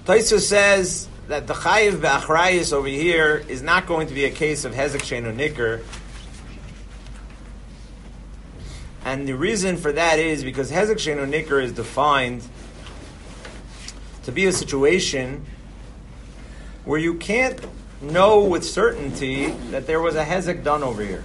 Tosfos says that the chayiv be'achrayis over here is not going to be a case of hezek she'eino nicker. And the reason for that is because hezek she'eino nicker is defined to be a situation where you can't know with certainty that there was a hezek done over here.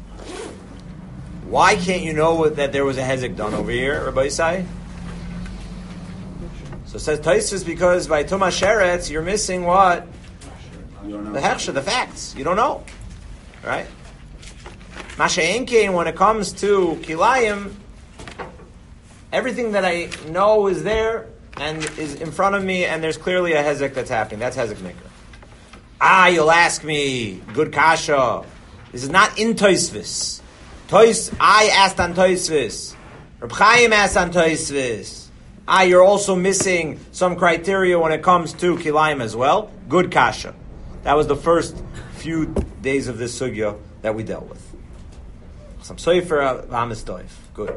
Why can't you know that there was a hezek done over here, Rabbi Yisai? So it says Tosfos because by Tumah Sheretz you're missing what? The hechsher, the facts. You don't know. Right? Masha Enkein, when it comes to Kilayim, everything that I know is there and is in front of me, and there's clearly a hezek that's happening. That's hezek nicker. You'll ask me, good kasha. This is not in Tosfos. I asked on Tosfos. Reb Chaim asked on Tosfos. You're also missing some criteria when it comes to Kilayim as well. Good kasha. That was the first few days of this sugya that we dealt with. Some soifer v'amistoif. Good.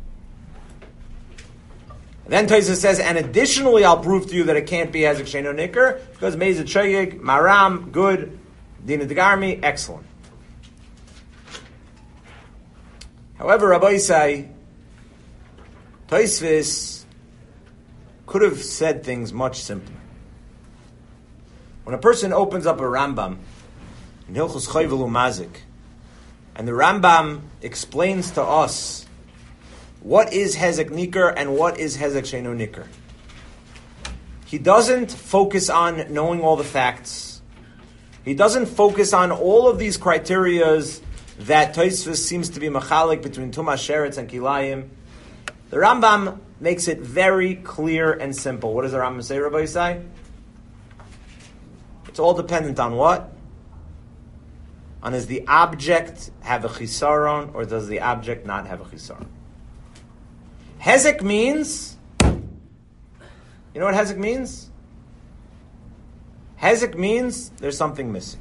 Then Tosfos says, and additionally, I'll prove to you that it can't be hezek she'eino nicker because mezid sheyig, maram, good, dina degarmi, excellent. However, Rabbi Yisai, Tosfos could have said things much simpler. When a person opens up a Rambam in Hilchos Chayvel Umazik, and the Rambam explains to us what is hezek nicker and what is hezek she'eino nicker, he doesn't focus on knowing all the facts. He doesn't focus on all of these criterias that Tosfos seems to be machalik between Tumah Sheretz and Kilayim. The Rambam makes it very clear and simple. What does the Rambam say, Rabbi Yisai? It's all dependent on what? On does the object have a chisaron or does the object not have a chisaron? Hezek means, you know what hezek means? Hezek means there's something missing.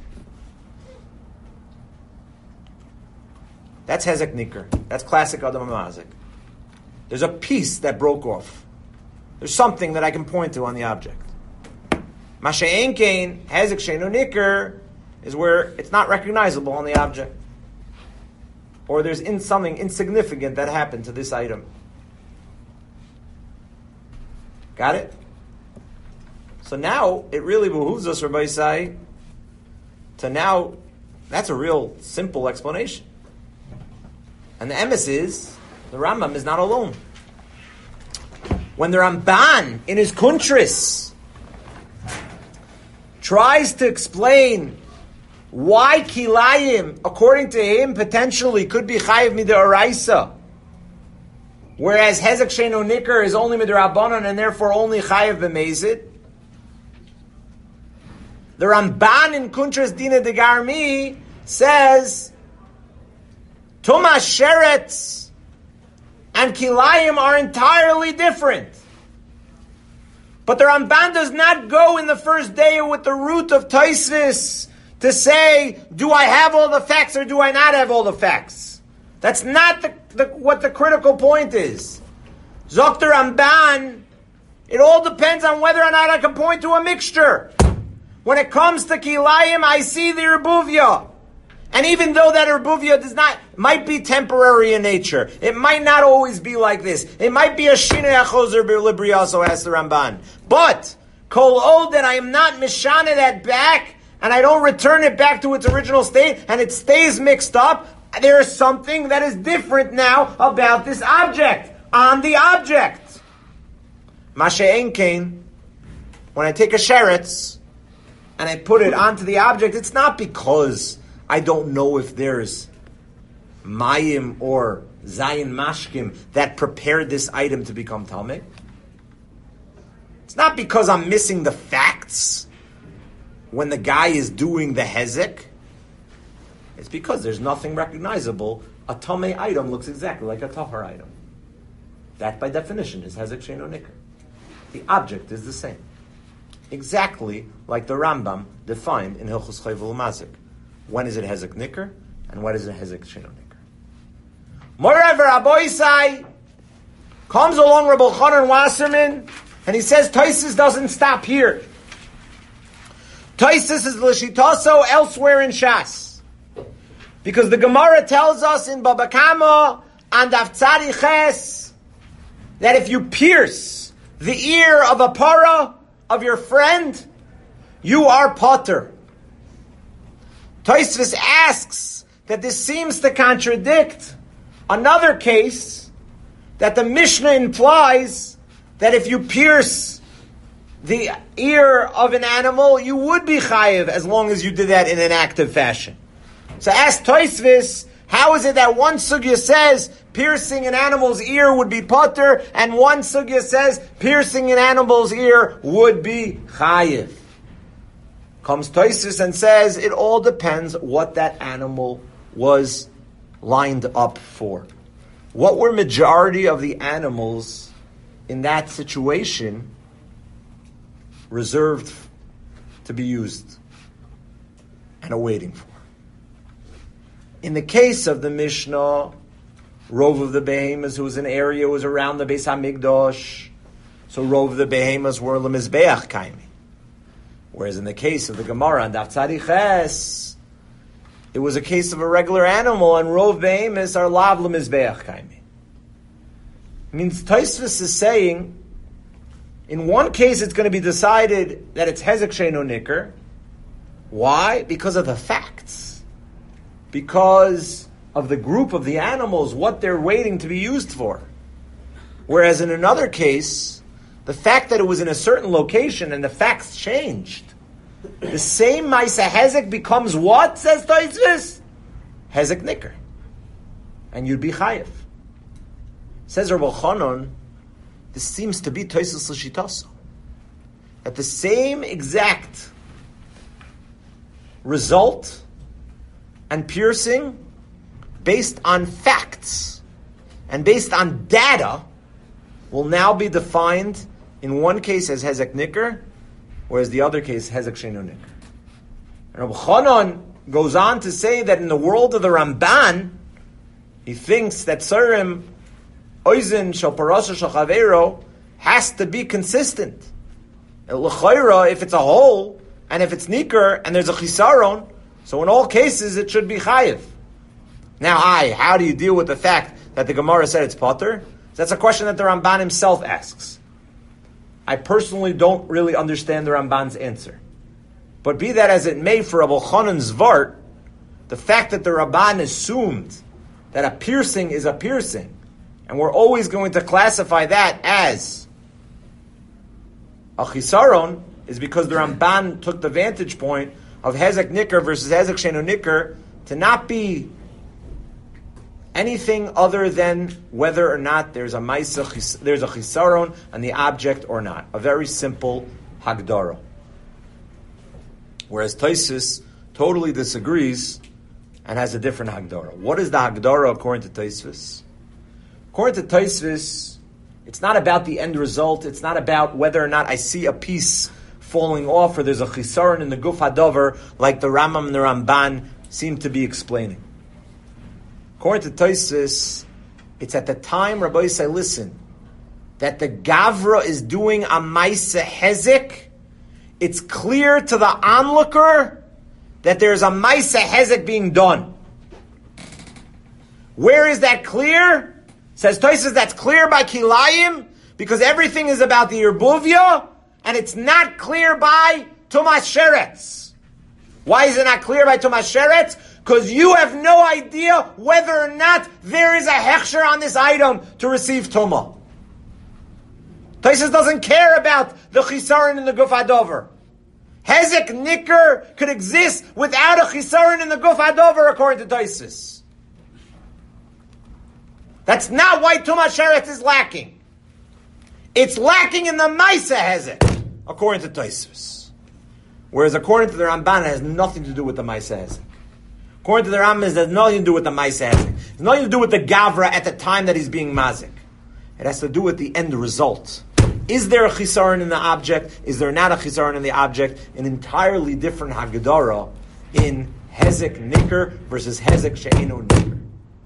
That's hezek nicker. That's classic Adam HaMazik. There's a piece that broke off. There's something that I can point to on the object. Masha Enkein, hezek she'eino nicker, is where it's not recognizable on the object. Or there's something insignificant that happened to this item. Got it? So now, it really behooves us, Rabbi Yisai, to now, that's a real simple explanation. And the emes is, the Rambam is not alone. When the Ramban, in his Kuntris, tries to explain why Kilayim, according to him, potentially could be Chayiv Mid'oraisa, whereas hezek she'eino nicker is only Mid'Rabbanan and therefore only Chayiv B'mezid, the Ramban in Kuntras Dina Degarmi says Tumah Sheretz and Kilayim are entirely different. But the Ramban does not go in the first day with the root of Tosfos to say, do I have all the facts or do I not have all the facts? That's not what the critical point is. Zok the Ramban, it all depends on whether or not I can point to a mixture. When it comes to Kilayim, I see the Erbuvia. And even though that Erbuvia might be temporary in nature, it might not always be like this. It might be a Shinei HaChozer B'Libriya, so asks the Ramban. But, Kol Od, that I am not Mishana that back, and I don't return it back to its original state, and it stays mixed up, there is something that is different now about this object, on the object. Masha Enkein, when I take a sheretz, and I put it onto the object, it's not because I don't know if there's mayim or zayin mashkim that prepared this item to become talmid. It's not because I'm missing the facts when the guy is doing the hezek. It's because there's nothing recognizable. A tamei item looks exactly like a tahar item. That, by definition, is hezek she'eino nicker. The object is the same. Exactly like the Rambam defined in Hilchos Chayvel Umazik. When is it hezek nicker, and when is it hezek she'eino nicker? Moreover, Rabbi Yisai comes along Rabbi Chanan Wasserman, and he says Tosfos doesn't stop here. Taisus is l'shitaso elsewhere in Shas. Because the Gemara tells us in Baba Kama and Avtzadi Ches that if you pierce the ear of a para of your friend, you are potter. Tosfos asks that this seems to contradict another case that the Mishnah implies that if you pierce the ear of an animal, you would be chayiv as long as you did that in an active fashion. So ask Tosfos, how is it that one sugya says piercing an animal's ear would be potter, and one sugya says piercing an animal's ear would be chayiv? Comes Tosfos and says it all depends what that animal was lined up for. What were majority of the animals in that situation reserved to be used and awaiting for? In the case of the Mishnah, Rov of the Behemoths, who was an area, was around the Beis HaMikdash, so Rov of the Behemoths were Lemizbeach Kaimi. Whereas in the case of the Gemara and Avtzadi Ches, it was a case of a regular animal, and Rov Behemoths are Lav Lemizbeach Kaimi. It means Tosfos is saying, in one case it's going to be decided that it's Hezek Sheino Nicker. Why? Because of the facts. Because of the group of the animals, what they're waiting to be used for. Whereas in another case, the fact that it was in a certain location and the facts changed, the same Maisa Hezek becomes what, says Tosfos? Hezek Nicker. And you'd be Chayev. Says Rabbi Chanan, this seems to be Tosfos L'shitaso. That the same exact result and piercing based on facts and based on data will now be defined in one case as Hezek Nicker, whereas the other case Hezek Sheino Nicker. And Rabbi Chanan goes on to say that in the world of the Ramban, he thinks that Tzurim, Oizen, Shal Parasha, Shal Chavero has to be consistent. L'chayra, if it's a hole, and if it's Nicker, and there's a Chisaron, so in all cases it should be Chayiv. Now, how do you deal with the fact that the Gemara said it's Potter? That's a question that the Ramban himself asks. I personally don't really understand the Ramban's answer. But be that as it may, for Rabbi Chanan's Vart, the fact that the Ramban assumed that a piercing is a piercing, and we're always going to classify that as a chisaron, is because the Ramban took the vantage point of Hezek Nicker versus Hezek Sheino Nicker to not be anything other than whether or not there's a Maisa, there's a chisaron on the object or not. A very simple Hagdara. Whereas Tosfos totally disagrees and has a different Hagdara. What is the Hagdara according to Tosfos? According to Tosfos, it's not about the end result. It's not about whether or not I see a piece falling off or there's a chisaron in the Guf HaDavar like the Rambam and the Ramban seem to be explaining. According to Tosfos, it's at the time Rabbi say, listen, that the Gavra is doing a Maisa Hezek, it's clear to the onlooker that there's a Maisa Hezek being done. Where is that clear? Says Tosfos, that's clear by Kilayim, because everything is about the Yerbuvia, and it's not clear by Tumas Sheretz. Why is it not clear by Tumas Sheretz? Because you have no idea whether or not there is a hechsher on this item to receive Tumah. Tosfos doesn't care about the chisaron in the Guf HaDavar. Hezek Nicker could exist without a chisaron in the Guf HaDavar, according to Tosfos. That's not why Tumas Sheretz is lacking. It's lacking in the Maisa Hezek, according to Tosfos. Whereas according to the Ramban, it has nothing to do with the Maisa Hezek. According to the Ramban, it has nothing to do with the Maisa Hezek. It has nothing to do with the Gavra at the time that he's being Mazik. It has to do with the end result. Is there a chisaron in the object? Is there not a chisaron in the object? An entirely different Hagdara in Hezek Nicker versus Hezek She'enu Nicker.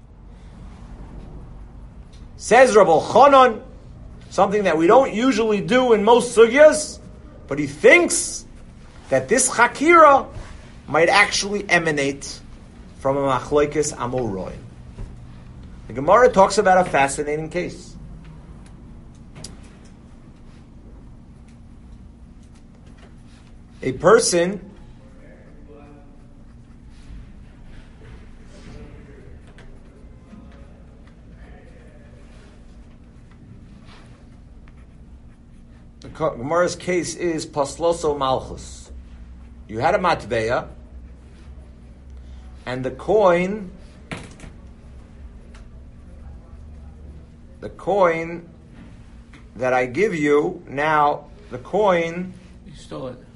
Says Rabbi Chanan, something that we don't usually do in most sugyas, but he thinks that this chakira might actually emanate from a machlokes amoroi. The Gemara talks about a fascinating case. A person the Gemara's case is pasloso malchus. You had a matveya, and the coin that I give you, now the coin, you stole it.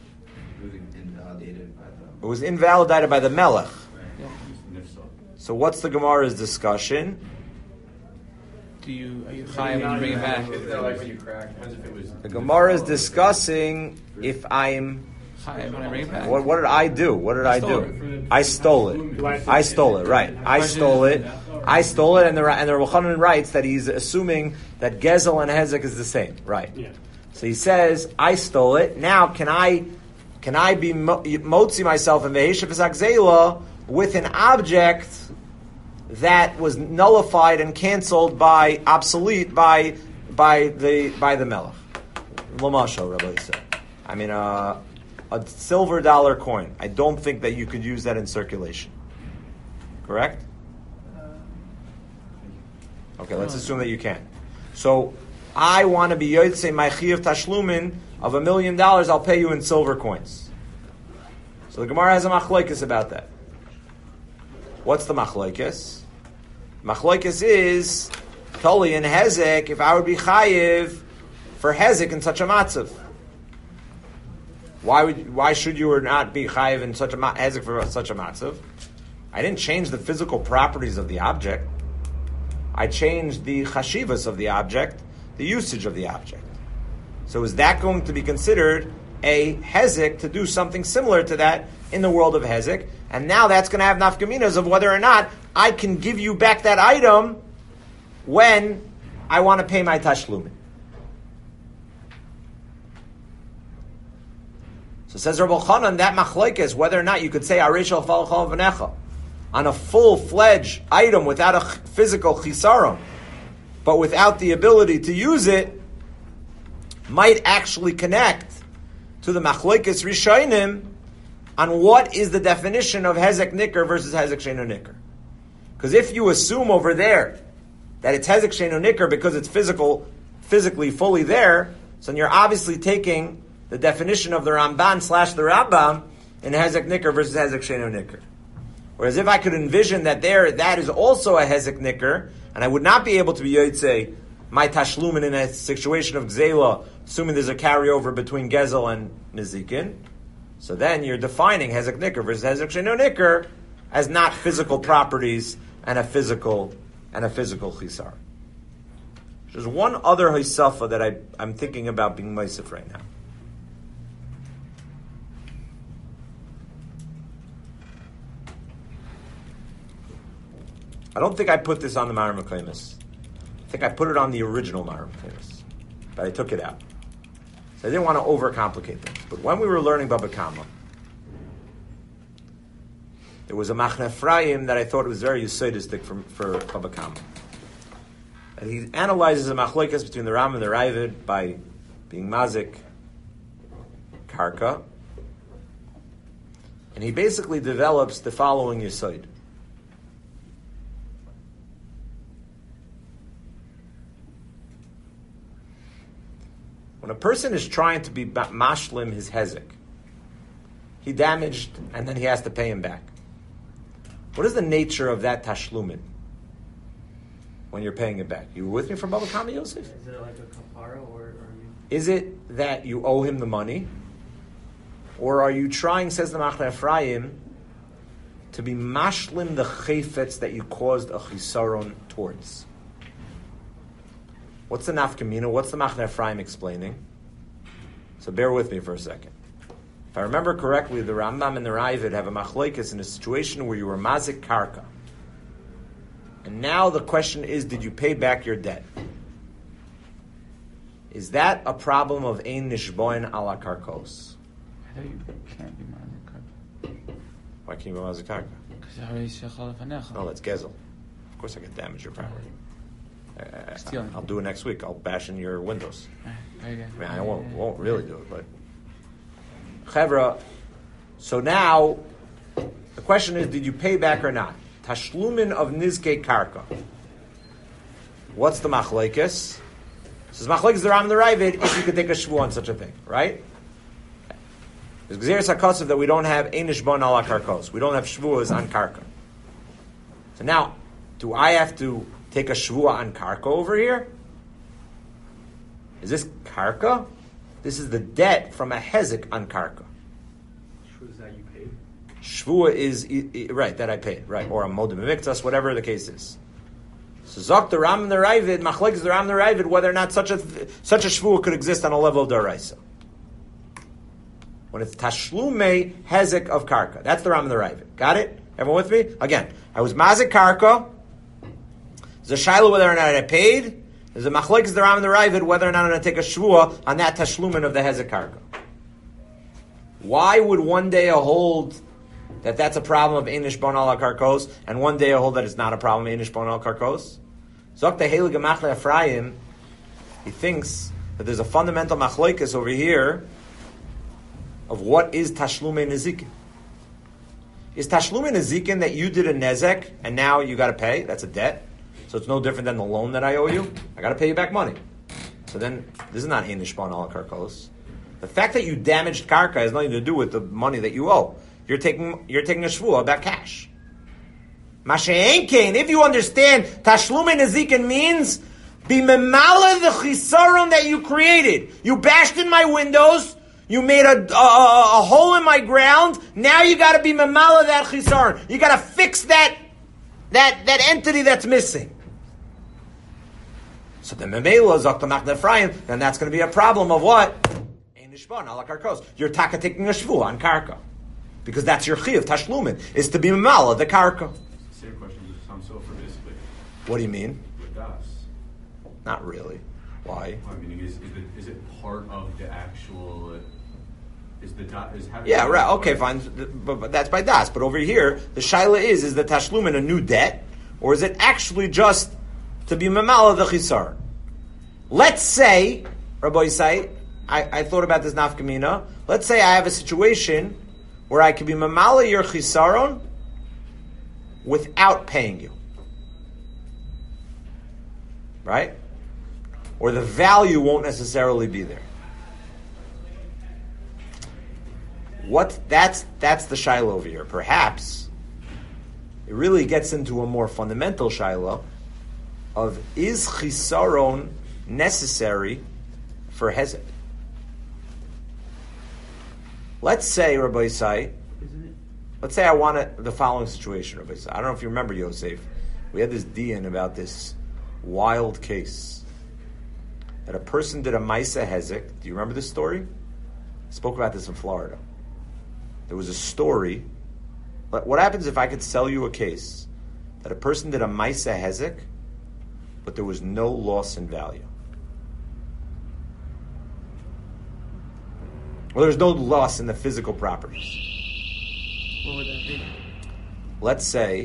It was invalidated by the melech. Yeah. So what's the Gemara's discussion? Are you chayav when you bring it back? Like when you crack, as if it was. The Gemara is discussing if I'm. Chayav when I bring it back. What did I do? What did I do? I stole it. I stole it. Right. I stole it. And the Rebbe Chanan writes that he's assuming that Gezel and Hezek is the same. Right. Yeah. So he says, I stole it. Now can I be motzi myself in Ve'eshev Zagzela with an object that was nullified and canceled obsolete by the Melech? L'mashal, Rabbi said. I mean, a silver dollar coin. I don't think that you could use that in circulation. Correct? Okay, let's assume that you can. So, I want to be yotzei my chiyuv tashlumin of $1 million. I'll pay you in silver coins. So the Gemara has a machlokes about that. What's the machlokes? Machlokes is toli and hezek. If I would be chayiv for hezek in such a matzav, why should you or not be chayiv in such a hezek for such a matzav? I didn't change the physical properties of the object. I changed the chashivas of the object, the usage of the object. So is that going to be considered a hezek to do something similar to that in the world of hezek? And now that's going to have nafkaminas of whether or not I can give you back that item when I want to pay my tashlumin. So says Rabbi Chanan, that machlokes, whether or not you could say Arishal Falchal V'necha on a full-fledged item without a physical chisaron, but without the ability to use it, might actually connect to the machlokes rishonim on what is the definition of hezek nicker versus hezek sheino nicker. Because if you assume over there that it's hezek sheino nicker because it's physically fully there, so then you're obviously taking the definition of the Ramban / the Rambam in hezek nicker versus hezek sheino nicker. Whereas if I could envision that that is also a hezek nicker, and I would not be able to be yotzei my tashlumin in a situation of gzela, assuming there's a carryover between gezel and nizikin, so then you're defining hezek nicker versus hezek sheino nicker as not physical properties and a physical chisar. There's one other hisafa that I'm thinking about being meisif right now. I don't think I put this on the Maram Mekaymis. I think I put it on the original Maram Mekaymis, but I took it out. So I didn't want to overcomplicate things. But when we were learning Baba Kama, there was a Machne Ephraim that I thought was very yesodistic for Baba Kama. And he analyzes a machlokes between the Ram and the Ravid by being mazik karka, and he basically develops the following yesod. When a person is trying to be mashlim his hezek, he damaged and then he has to pay him back. What is the nature of that tashlumin when you're paying it back? You were with me from Baba Kama, Yosef? Is it like a kapara or are you... Is it that you owe him the money? Or are you trying, says the Machne Ephraim, to be mashlim the chayfetz that you caused a chisaron towards? What's the nafkamina? What's the Machne Ephraim explaining? So bear with me for a second. If I remember correctly, the Rambam and the Ravid have a machlokes in a situation where you were mazik karka. And now the question is, did you pay back your debt? Is that a problem of ein nishboin ala karkos? thought you can't be Mazik Karka. Why can't you be Mazik Karka? Because you already Shechal Fanecha. No, that's Gezel. Of course I can damage your property. Stealing. I'll do it next week. I'll bash in your windows. Very good. I mean, I won't really do it, but Chevra. So now the question is, did you pay back or not? Tashlumin of Nizke Karka. What's the machlekes? Says machlekes the Ram and the Ravid if you could take a shvu on such a thing, right? There's Gzeres HaKosav that we don't have Einish Bon ala Karkos. We don't have shvuas on Karka. So now, do I have to take a shvua on Karka over here? Is this Karka? This is the debt from a Hezek on Karka. Shvua is that you paid? Shvua is, right, that I paid, right, or a Modim Miktas, whatever the case is. So Zok the Ram and the Ravid, Machlek is the Ram and the Ravid, whether or not such a Shvua could exist on a level of Daraisa. When it's Tashlume Hezek of Karka. That's the Ram and the Ravid. Got it? Everyone with me? Again, I was Mazik Karka. There's a Shiloh whether or not I paid. There's a Machlek is the Ram and the Ravid, whether or not I'm going to take a Shvua on that Tashlumen of the Hezek Karka. Why would one day hold that that's a problem of Einish Bon ala Karkos, and one day hold that it's not a problem of Einish Bon ala Karkos? Zok the Heilige Machle Ephraim, he thinks that there's a fundamental machlokes over here of what is Tashlume Nezikin. Is Tashlume Nezikin that you did a Nezek and now you got to pay? That's a debt. So it's no different than the loan that I owe you. I got to pay you back money. So then, this is not Einish Bon ala Karkos. The fact that you damaged Karka has nothing to do with the money that you owe. You're taking a shvua about cash. Masha'en Kain, if you understand, Tashlume Nezikin means be memala the chisaron that you created. You bashed in my windows. You made a hole in my ground. Now you got to be memala that chisaron. You got to fix that entity that's missing. So the memela Zakta Machne Ephraim, then that's going to be a problem of what? Einish Bon ala Karkos. You're taka taking a shvua on Karka. Because that's your chi of Tashlumin, is to be memala the Karka. Same question with Sam Sofer, basically. What do you mean? With Das. Not really. Why? I mean, is it part of the actual? Is the is having? Yeah, right. Okay, fine. But that's by das. But over here, the shaila is the Tashlumin a new debt, or is it actually just to be memala the chisar? Let's say, Rabbi Yisai, I thought about this nafkamina. Let's say I have a situation where I can be mamala your chisaron without paying you. Right? Or the value won't necessarily be there. That's the shiloh over here. Perhaps it really gets into a more fundamental shiloh of is chisaron necessary for hezek? Let's say, Rabbi Yisai, let's say I want the following situation, Rabbi Yisai. I don't know if you remember, Yosef. We had this dian about this wild case that a person did a Maisa Hezek. Do you remember this story? I spoke about this in Florida. There was a story. But what happens if I could sell you a case that a person did a Maisa Hezek, but there was no loss in value? Well, there's no loss in the physical properties. What would that be? Let's say...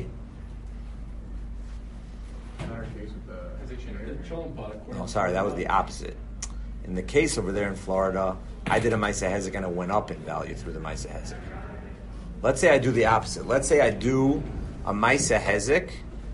In our case with the Hezek. No, sorry, that was the opposite. In the case over there in Florida, I did a Maisa Hezek and it went up in value through the Maisa Hezek. Let's say I do the opposite. Let's say I do a Maisa Hezek.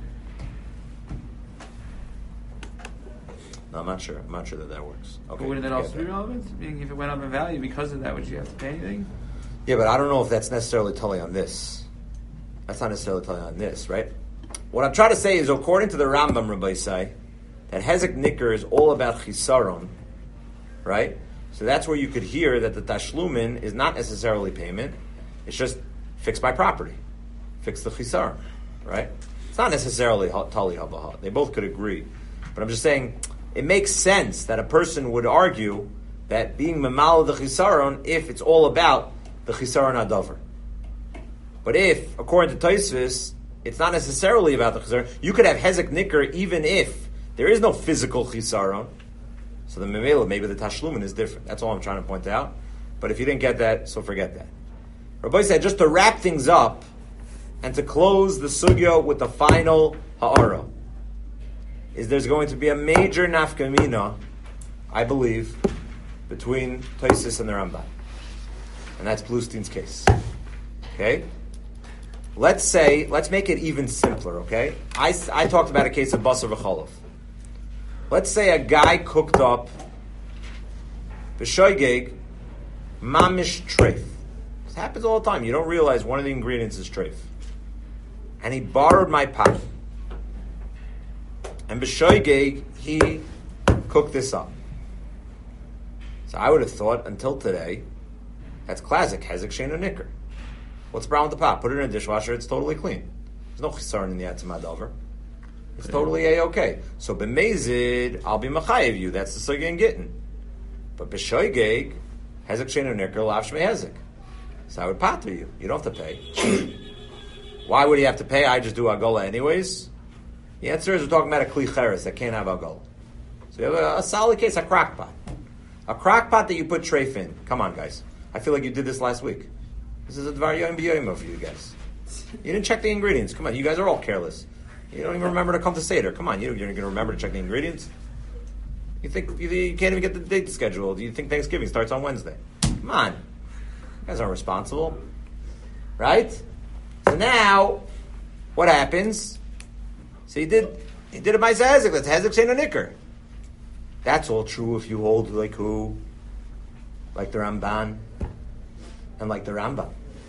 No, I'm not sure. I'm not sure that works. Okay. But wouldn't that also be relevant? Meaning if it went up in value because of that, would you have to pay anything? Yeah, but I don't know if that's necessarily totally on this. That's not necessarily totally on this, right? What I'm trying to say is, according to the Rambam, Rabbi Yisai, that Hezek Nicker is all about chisaron, right? So that's where you could hear that the tashlumin is not necessarily payment. It's just fix my property. Fix the chisaron, right? It's not necessarily tali habaha. They both could agree. But I'm just saying, it makes sense that a person would argue that being memal the chisaron, if it's all about the chisaron adover. But if, according to Tosfos, it's not necessarily about the chisaron, you could have hezek nicker even if there is no physical chisaron. So the memela, maybe the tashlumin is different. That's all I'm trying to point out. But if you didn't get that, so forget that. Rabbi said, just to wrap things up and to close the sugya with the final ha'ara, is there's going to be a major nafkamina, I believe, between Tosfos and the Ramban. And that's Bluestein's case. Okay? Let's make it even simpler, okay? I talked about a case of basar v'cholov. Let's say a guy cooked up b'shoigeg mamish treif. This happens all the time. You don't realize one of the ingredients is treif. And he borrowed my pot. And b'shoigeg, he cooked this up. So I would have thought, until today, that's classic hezek she'eino nicker. What's the problem with the pot? Put it in a dishwasher, it's totally clean. There's no chisaron in the atzma dover. It's totally A-okay. So b'mezid, I'll be machayev you. That's the sugya in gittin. But b'shoigeg, hezek she'eino nicker, lav shmei hezek. So I would pater you. You don't have to pay. Why would you have to pay? I just do agola anyways. The answer is we're talking about a kli cheres that can't have agola. So you have a solid case, a crock pot. A crock pot that you put treif in. Come on, guys. I feel like you did this last week. This is a dvar yom b'yoyim for you guys. You didn't check the ingredients. Come on, you guys are all careless. You don't even remember to come to Seder. Come on, you're going to remember to check the ingredients? You think you can't even get the date scheduled? You think Thanksgiving starts on Wednesday? Come on. You guys aren't responsible. Right? So now, what happens? So he did a ma'aseh hezek. That's hezek she'eino nicker. That's all true if you hold like who? Like the Ramban and like the Rambam.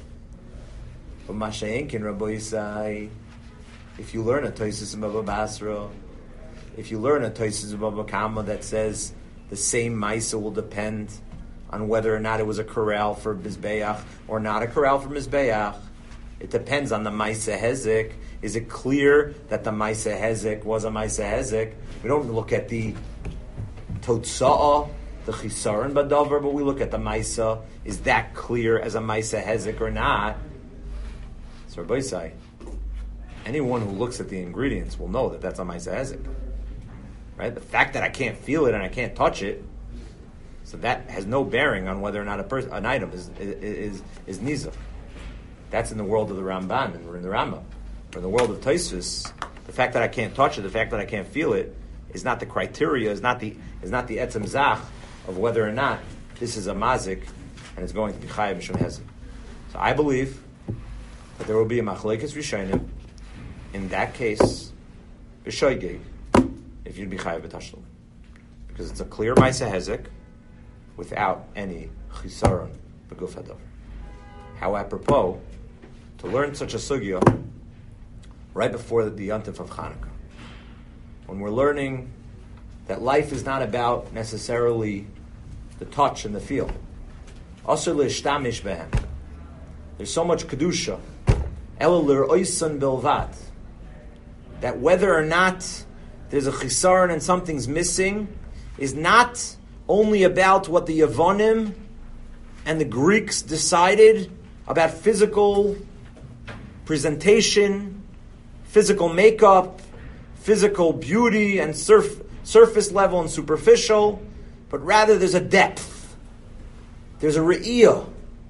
But Masha'enkin Rabbi Yisai, if you learn a Tosfos in Baba Basra, if you learn a Tosfos in Baba Kama that says the same Maisa will depend on whether or not it was a corral for Mizbeach or not a corral for Mizbeach, it depends on the Maisa Hezek. Is it clear that the Maisa Hezek was a Maisa Hezek? We don't look at the Totsa'ah, the Chisaron Badavar, but we look at the Maisa. Is that clear as a Maisa Hezek or not? So Rabbi Yisai, anyone who looks at the ingredients will know that that's a Maisa Hezek. Right? The fact that I can't feel it and I can't touch it, so that has no bearing on whether or not an item is Niza. That's in the world of the Ramban and we're in the Rambam. Or in the world of Tosfos, the fact that I can't touch it, the fact that I can't feel it, is not the criteria, is not the etzem zach of whether or not this is a mazik and it's going to be chayav mishum hezek. So I believe that there will be a machlekes rishonim in that case, b'shoigeg, if you'd be chayav b'tashlum, because it's a clear ma'aseh hezek without any chisaron b'guf hadavar. How apropos to learn such a sugya right before the yontif of Chanukah, when we're learning that life is not about necessarily the touch and the feel. Asur l'ishtamish behem. There's so much kedusha, ela l'roisan bilvat, that whether or not there's a chisaron and something's missing is not only about what the Yavonim and the Greeks decided about physical presentation, physical makeup, physical beauty and surface level and superficial, but rather there's a depth. There's a re'iyah.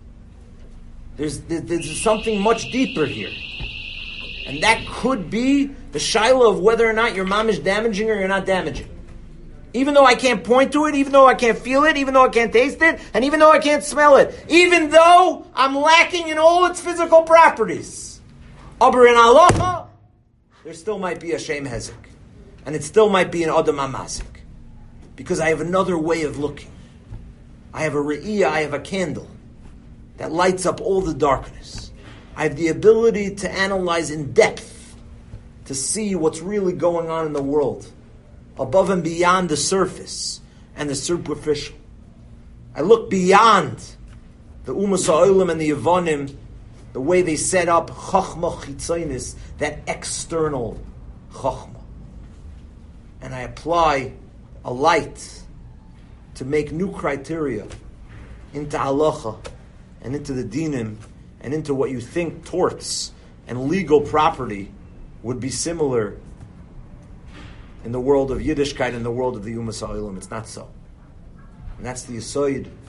There's something much deeper here. And that could be the shaila of whether or not your mom is damaging or you're not damaging. Even though I can't point to it, even though I can't feel it, even though I can't taste it, and even though I can't smell it, even though I'm lacking in all its physical properties. Aber in halacha, there still might be a shem hezek. And it still might be an adam amazik. Because I have another way of looking. I have a re'iyah, I have a candle that lights up all the darkness. I have the ability to analyze in depth, to see what's really going on in the world, above and beyond the surface and the superficial. I look beyond the Umas HaOlam and the Yavonim, the way they set up Chachma Chitzonis, that external Chachma. And I apply a light to make new criteria into halacha and into the dinim and into what you think torts and legal property would be similar in the world of Yiddishkeit and the world of the Umas HaOlam. It's not so. And that's the yesod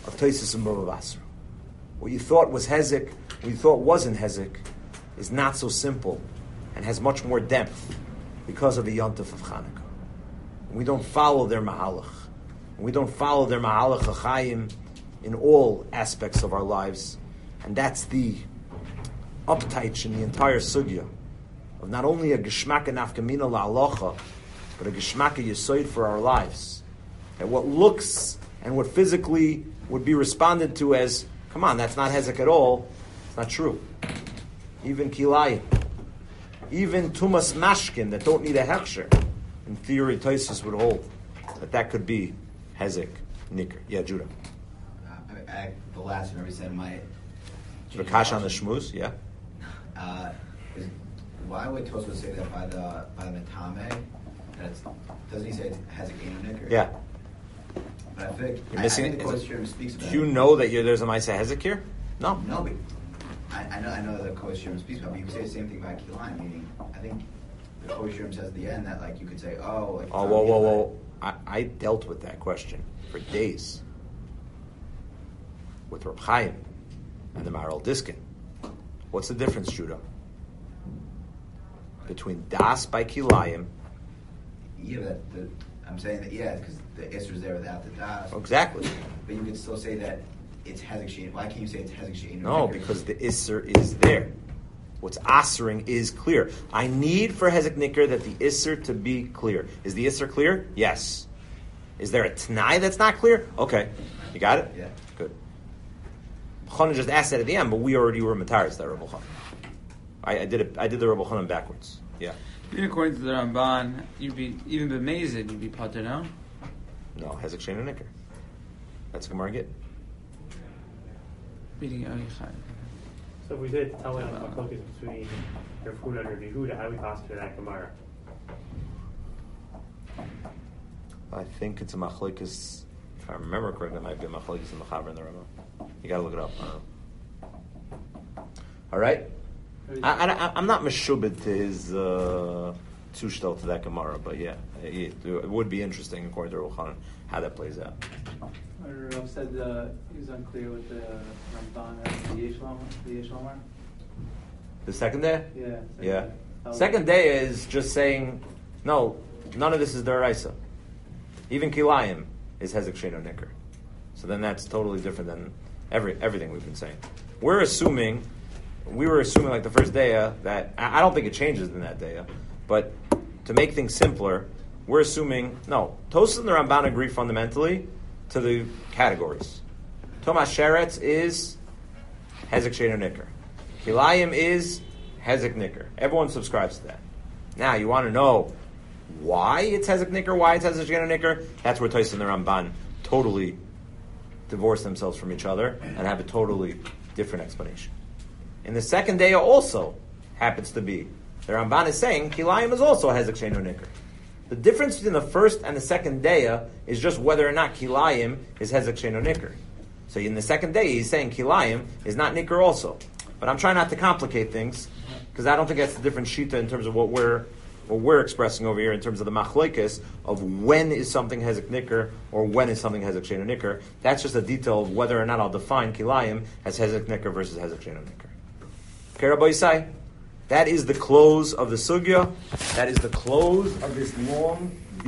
of Tosfos and Bava Basra. What you thought was Hezek, what you thought wasn't Hezek, is not so simple and has much more depth because of the Yontif of Chanukah. We don't follow their Mahalach. We don't follow their Mahalach HaChaim in all aspects of our lives. And that's the uptight in the entire sugya of not only a Geshmak and Nafkamina La'alocha, but a Geshmak Yesoid for our lives. That what looks and what physically would be responded to as, come on, that's not Hezek at all, it's not true. Even Kilayim, even Tumas Mashkin that don't need a Heksher, in theory, Tosfos would hold that could be Hezek, Nicker. Yeah, Judah. The last one we said might. Vakash on the Shmuz, yeah. Why would Tosfos say that by the Matame? Doesn't he say it has a gain Nicker? Yeah. But I think you're missing I think the Kodesh speaks about do you know that there's a Maaseh Hezek here? No. No, but I know the Kodesh speaks about it, but you could say the same thing about Kilayim, meaning I think the Kodesh says at the end that like you could say, whoa. I dealt with that question for days with Reb Chaim and the Maharal Diskin. What's the difference, Judah? Between Das by Kilayim. Yeah, I'm saying that, because the Isser's there without the Das. Exactly. But you could still say that it's Hezek Shein. Why can't you say it's Hezek Shein? No, because the Isser is there. What's Asering is clear. I need for Hezek Nicker that the Isser to be clear. Is the Isser clear? Yes. Is there a T'nai that's not clear? Okay. You got it? Yeah. Good. Chanan just asked that at the end, but we already were Mataris, that Rebbe Chanan. I did the Rebbe Chanan backwards. Yeah. Even according to the Ramban, you'd be even b'mezid, you'd be pater, no? No, Hezek Shein and Nicker. That's Gemara Git. Reading Yochai. So if we did tell him a focus between your food and your Yehuda, how do we pass to that Gemara? I think it's a machlokes. If I remember correctly, it might be a machlokes in the Chaver and the Rama. You got to look it up. I don't know. All right. I'm not meshubed to his zushtel to that Gemara, but yeah, it would be interesting according to Rebbe Chanan how that plays out. Rav said he was unclear with the Ramban and the Yeshlomar. The second day? Yeah. Second day is just saying, no, none of this is deraisa. Even Kilayim is Hezek Shein Nicker. So then that's totally different than everything we've been saying. We were assuming like the first day that, I don't think it changes in that day, but to make things simpler, we're assuming, no, Tosfos and the Ramban agree fundamentally to the categories. Tomas Sheretz is Hezek Shein Nicker. Kilayim is Hezek Nicker. Everyone subscribes to that. Now, you want to know why it's Hezek Nicker, why it's Hezek Shein Nicker? That's where Tosfos and the Ramban totally divorce themselves from each other and have a totally different explanation. In the second day also happens to be, the Ramban is saying Kilayim is also Hezek Shein Nicker. The difference between the first and the second day is just whether or not Kilayim is Hezek Shein Nicker. So in the second day, he's saying Kilayim is not Nicker also. But I'm trying not to complicate things, because I don't think that's the different shita in terms of what we're expressing over here in terms of the machlokes of when is something Hezek Nicker or when is something Hezek Shein Nicker. That's just a detail of whether or not I'll define Kilayim as Hezek Nicker versus Hezek Shein Nicker. Okay, Rabbi Yisai? That is the close of the sugya. That is the close of this long